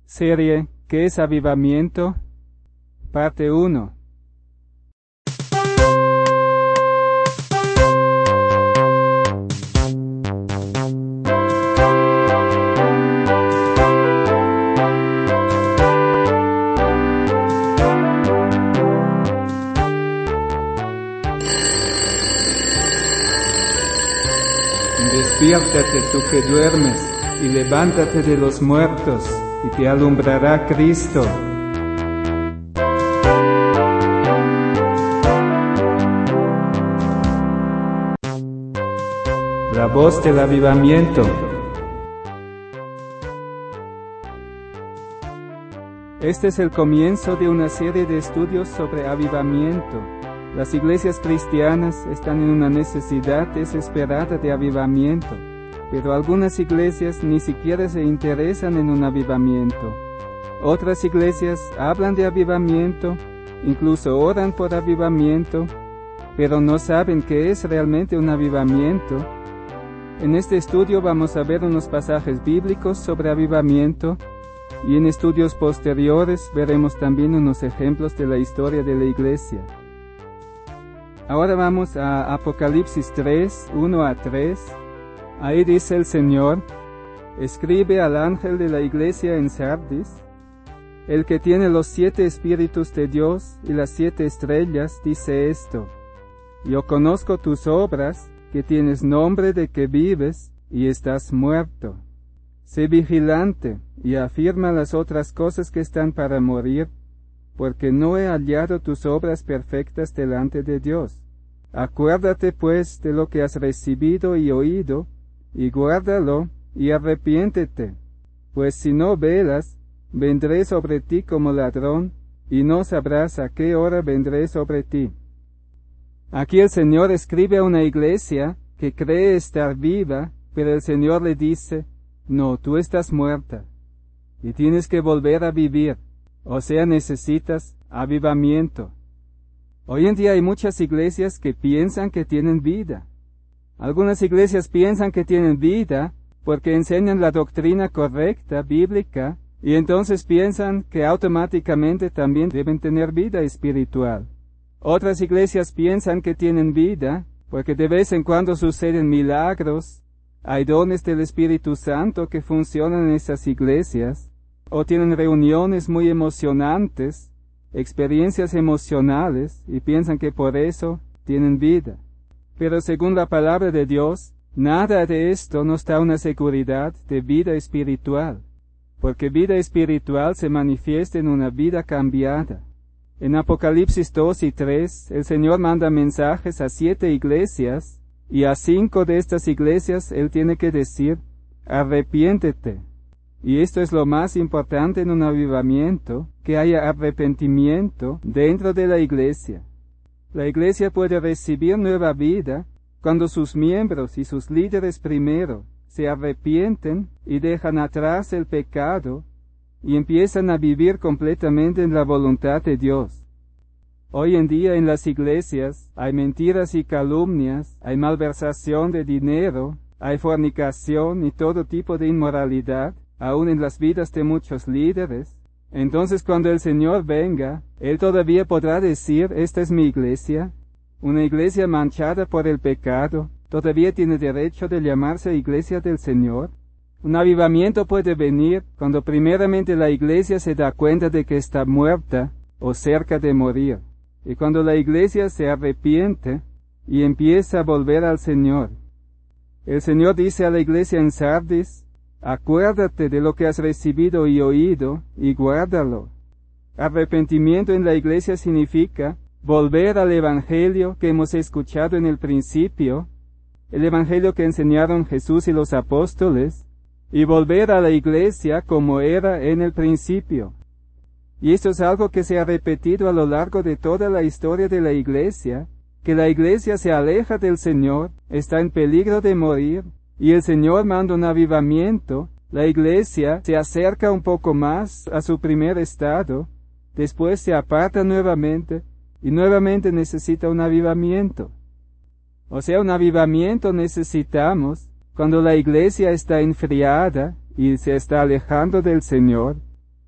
Serie ¿Qué es avivamiento? Parte 1. Despiértate tú que duermes, y levántate de los muertos, y te alumbrará Cristo. La voz del avivamiento. Este es el comienzo de una serie de estudios sobre avivamiento. Las iglesias cristianas están en una necesidad desesperada de avivamiento, pero algunas iglesias ni siquiera se interesan en un avivamiento. Otras iglesias hablan de avivamiento, incluso oran por avivamiento, pero no saben qué es realmente un avivamiento. En este estudio vamos a ver unos pasajes bíblicos sobre avivamiento, y en estudios posteriores veremos también unos ejemplos de la historia de la iglesia. Ahora vamos a Apocalipsis 3, 1 a 3. Ahí dice el Señor: escribe al ángel de la iglesia en Sardis, el que tiene los 7 espíritus de Dios y las 7 estrellas, dice esto: yo conozco tus obras, que tienes nombre de que vives y estás muerto. Sé vigilante y afirma las otras cosas que están para morir, porque no he hallado tus obras perfectas delante de Dios. Acuérdate pues de lo que has recibido y oído, y guárdalo, y arrepiéntete, pues si no velas, vendré sobre ti como ladrón, y no sabrás a qué hora vendré sobre ti. Aquí el Señor escribe a una iglesia que cree estar viva, pero el Señor le dice: no, tú estás muerta, y tienes que volver a vivir, o sea, necesitas avivamiento. Hoy en día hay muchas iglesias que piensan que tienen vida. Algunas iglesias piensan que tienen vida porque enseñan la doctrina correcta, bíblica, y entonces piensan que automáticamente también deben tener vida espiritual. Otras iglesias piensan que tienen vida porque de vez en cuando suceden milagros, hay dones del Espíritu Santo que funcionan en esas iglesias, o tienen reuniones muy emocionantes, experiencias emocionales, y piensan que por eso tienen vida. Pero según la palabra de Dios, nada de esto nos da una seguridad de vida espiritual, porque vida espiritual se manifiesta en una vida cambiada. En Apocalipsis 2 y 3, el Señor manda mensajes a 7 iglesias, y a 5 de estas iglesias Él tiene que decir: arrepiéntete. Y esto es lo más importante en un avivamiento, que haya arrepentimiento dentro de la iglesia. La iglesia puede recibir nueva vida cuando sus miembros y sus líderes primero se arrepienten y dejan atrás el pecado y empiezan a vivir completamente en la voluntad de Dios. Hoy en día en las iglesias hay mentiras y calumnias, hay malversación de dinero, hay fornicación y todo tipo de inmoralidad, aún en las vidas de muchos líderes. Entonces cuando el Señor venga, Él todavía podrá decir: esta es mi iglesia. Una iglesia manchada por el pecado todavía tiene derecho de llamarse iglesia del Señor. Un avivamiento puede venir cuando primeramente la iglesia se da cuenta de que está muerta o cerca de morir, y cuando la iglesia se arrepiente y empieza a volver al Señor. El Señor dice a la iglesia en Sardis: acuérdate de lo que has recibido y oído, y guárdalo. Arrepentimiento en la iglesia significa volver al evangelio que hemos escuchado en el principio, el evangelio que enseñaron Jesús y los apóstoles, y volver a la iglesia como era en el principio. Y esto es algo que se ha repetido a lo largo de toda la historia de la iglesia, que la iglesia se aleja del Señor, está en peligro de morir, y el Señor manda un avivamiento, la iglesia se acerca un poco más a su primer estado, después se aparta nuevamente, y nuevamente necesita un avivamiento. O sea, un avivamiento necesitamos cuando la iglesia está enfriada y se está alejando del Señor,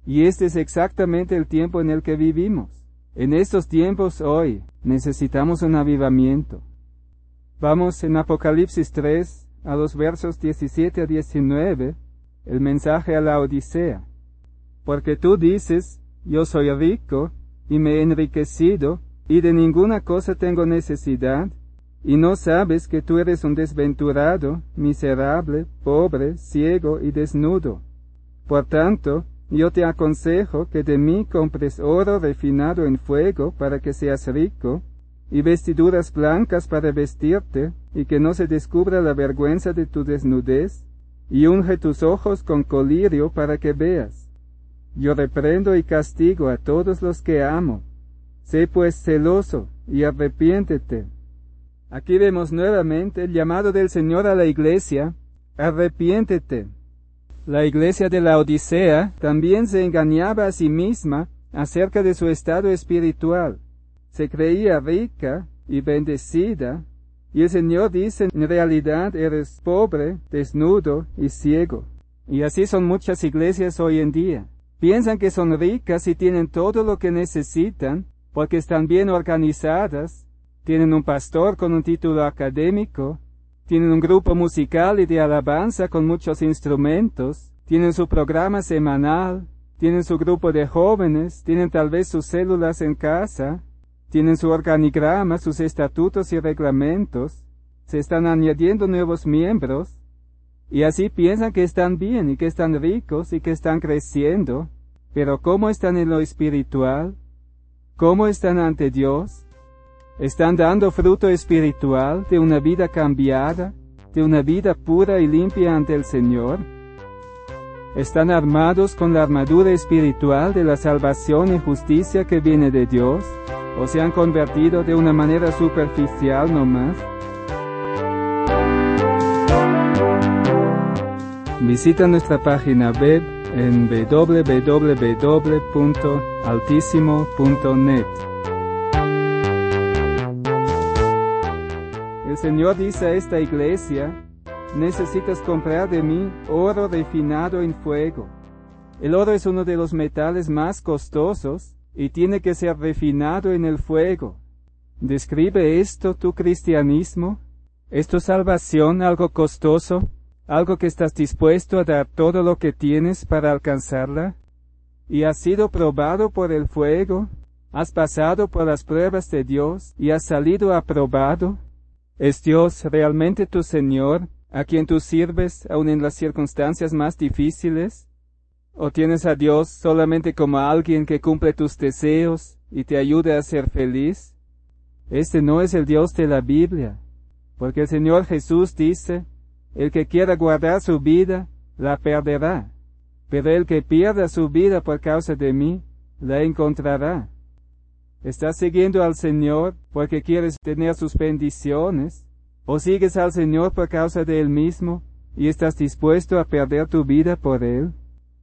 Y este es exactamente el tiempo en el que vivimos. En estos tiempos hoy necesitamos un avivamiento. Vamos en Apocalipsis 3, a los versos 17 a 19, el mensaje a la Odisea. Porque tú dices, yo soy rico, y me he enriquecido, y de ninguna cosa tengo necesidad, y no sabes que tú eres un desventurado, miserable, pobre, ciego y desnudo. Por tanto, yo te aconsejo que de mí compres oro refinado en fuego para que seas rico, y vestiduras blancas para vestirte, y que no se descubra la vergüenza de tu desnudez, y unge tus ojos con colirio para que veas. Yo reprendo y castigo a todos los que amo. Sé pues celoso y arrepiéntete. Aquí vemos nuevamente el llamado del Señor a la iglesia, arrepiéntete. La iglesia de la Odisea también se engañaba a sí misma acerca de su estado espiritual. Se creía rica y bendecida, y el Señor dice, en realidad eres pobre, desnudo y ciego. Y así son muchas iglesias hoy en día. Piensan que son ricas y tienen todo lo que necesitan, porque están bien organizadas, tienen un pastor con un título académico, tienen un grupo musical y de alabanza con muchos instrumentos, tienen su programa semanal, tienen su grupo de jóvenes, tienen tal vez sus células en casa, tienen su organigrama, sus estatutos y reglamentos, se están añadiendo nuevos miembros, y así piensan que están bien y que están ricos y que están creciendo, pero ¿cómo están en lo espiritual? ¿Cómo están ante Dios? ¿Están dando fruto espiritual de una vida cambiada, de una vida pura y limpia ante el Señor? ¿Están armados con la armadura espiritual de la salvación y justicia que viene de Dios? ¿O se han convertido de una manera superficial nomás? Visita nuestra página web en www.altisimo.net. El Señor dice a esta iglesia, necesitas comprar de mí oro refinado en fuego. El oro es uno de los metales más costosos y tiene que ser refinado en el fuego. ¿Describe esto tu cristianismo? ¿Es tu salvación algo costoso? ¿Algo que estás dispuesto a dar todo lo que tienes para alcanzarla? ¿Y has sido probado por el fuego? ¿Has pasado por las pruebas de Dios y has salido aprobado? ¿Es Dios realmente tu Señor, a quien tú sirves aun en las circunstancias más difíciles? ¿O tienes a Dios solamente como alguien que cumple tus deseos y te ayuda a ser feliz? Este no es el Dios de la Biblia, porque el Señor Jesús dice, el que quiera guardar su vida, la perderá, pero el que pierda su vida por causa de mí, la encontrará. ¿Estás siguiendo al Señor porque quieres tener sus bendiciones? ¿O sigues al Señor por causa de Él mismo y estás dispuesto a perder tu vida por Él?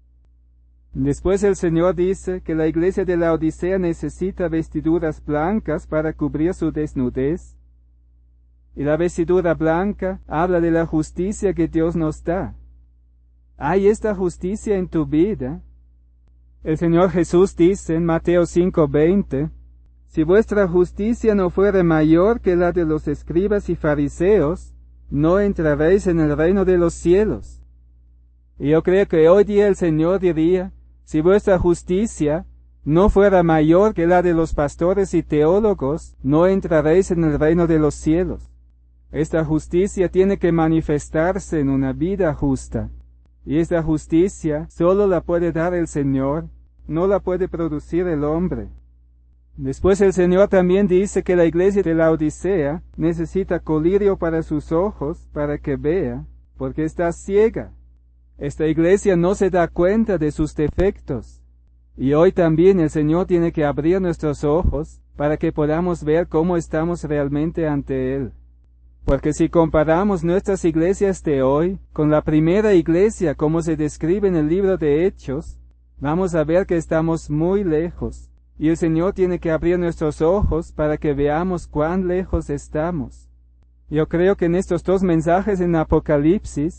Después el Señor dice que la iglesia de la Odisea necesita vestiduras blancas para cubrir su desnudez. Y la vestidura blanca habla de la justicia que Dios nos da. ¿Hay esta justicia en tu vida? El Señor Jesús dice en Mateo 5:20, si vuestra justicia no fuere mayor que la de los escribas y fariseos, no entraréis en el reino de los cielos. Y yo creo que hoy día el Señor diría, si vuestra justicia no fuera mayor que la de los pastores y teólogos, no entraréis en el reino de los cielos. Esta justicia tiene que manifestarse en una vida justa. Y esta justicia solo la puede dar el Señor, no la puede producir el hombre. Después el Señor también dice que la iglesia de la Odisea necesita colirio para sus ojos, para que vea, porque está ciega. Esta iglesia no se da cuenta de sus defectos. Y hoy también el Señor tiene que abrir nuestros ojos para que podamos ver cómo estamos realmente ante Él. Porque si comparamos nuestras iglesias de hoy con la primera iglesia como se describe en el libro de Hechos, vamos a ver que estamos muy lejos. Y el Señor tiene que abrir nuestros ojos para que veamos cuán lejos estamos. Yo creo que en estos dos mensajes en Apocalipsis,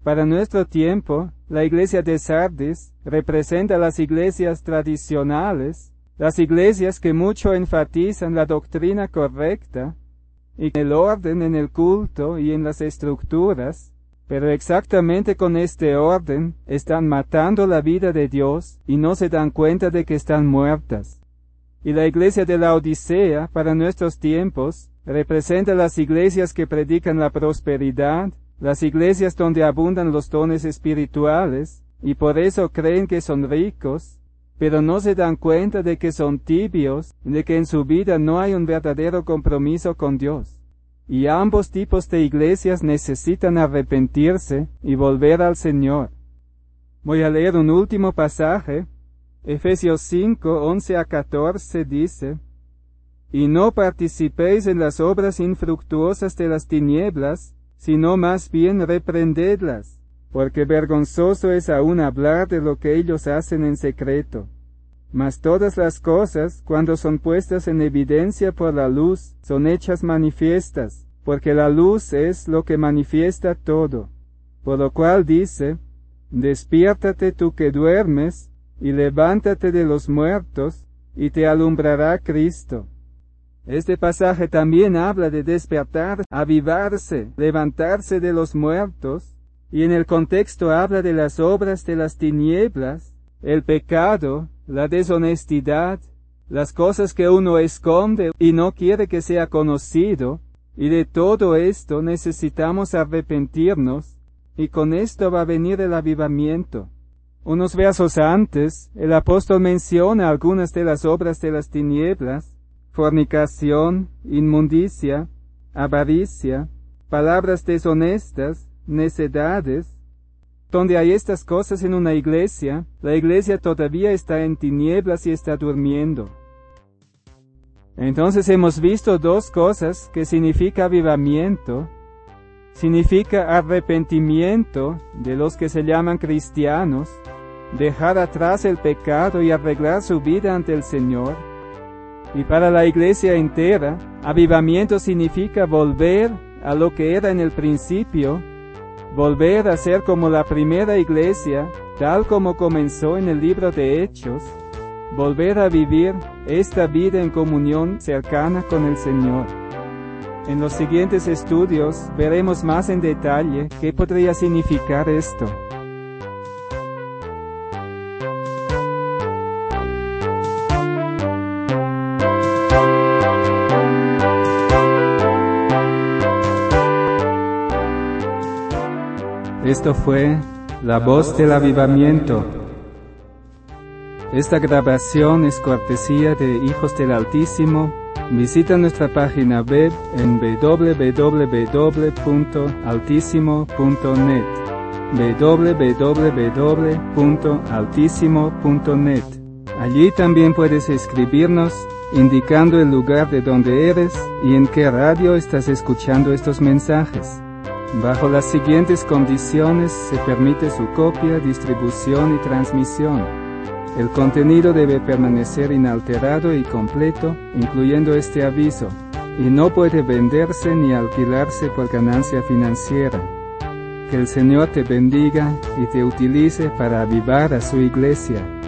Para nuestro tiempo, la iglesia de Sardis representa las iglesias tradicionales, las iglesias que mucho enfatizan la doctrina correcta y el orden en el culto y en las estructuras, pero exactamente con este orden están matando la vida de Dios y no se dan cuenta de que están muertas. Y la iglesia de la Odisea, para nuestros tiempos, representa las iglesias que predican la prosperidad, las iglesias donde abundan los dones espirituales, y por eso creen que son ricos, pero no se dan cuenta de que son tibios, de que en su vida no hay un verdadero compromiso con Dios. Y ambos tipos de iglesias necesitan arrepentirse y volver al Señor. Voy a leer un último pasaje. Efesios 5, 11 a 14 dice: Y no participéis en las obras infructuosas de las tinieblas, sino más bien reprendedlas, porque vergonzoso es aún hablar de lo que ellos hacen en secreto. Mas todas las cosas, cuando son puestas en evidencia por la luz, son hechas manifiestas, porque la luz es lo que manifiesta todo. Por lo cual dice: Despiértate tú que duermes, y levántate de los muertos, y te alumbrará Cristo. Este pasaje también habla de despertar, avivarse, levantarse de los muertos, y en el contexto habla de las obras de las tinieblas, el pecado, la deshonestidad, las cosas que uno esconde y no quiere que sea conocido, y de todo esto necesitamos arrepentirnos, y con esto va a venir el avivamiento. Unos versos antes, el apóstol menciona algunas de las obras de las tinieblas: fornicación, inmundicia, avaricia, palabras deshonestas, necedades. Donde hay estas cosas en una iglesia, la iglesia todavía está en tinieblas y está durmiendo. Entonces hemos visto dos cosas que significa avivamiento. Significa arrepentimiento de los que se llaman cristianos, dejar atrás el pecado y arreglar su vida ante el Señor. Y para la iglesia entera, avivamiento significa volver a lo que era en el principio, volver a ser como la primera iglesia, tal como comenzó en el libro de Hechos, volver a vivir esta vida en comunión cercana con el Señor. En los siguientes estudios veremos más en detalle qué podría significar esto. Esto fue La Voz del Avivamiento. Esta grabación es cortesía de Hijos del Altísimo. Visita nuestra página web en www.altisimo.net www.altisimo.net. Allí también puedes escribirnos indicando el lugar de donde eres y en qué radio estás escuchando estos mensajes. Bajo las siguientes condiciones se permite su copia, distribución y transmisión. El contenido debe permanecer inalterado y completo, incluyendo este aviso, y no puede venderse ni alquilarse por ganancia financiera. Que el Señor te bendiga y te utilice para avivar a su iglesia.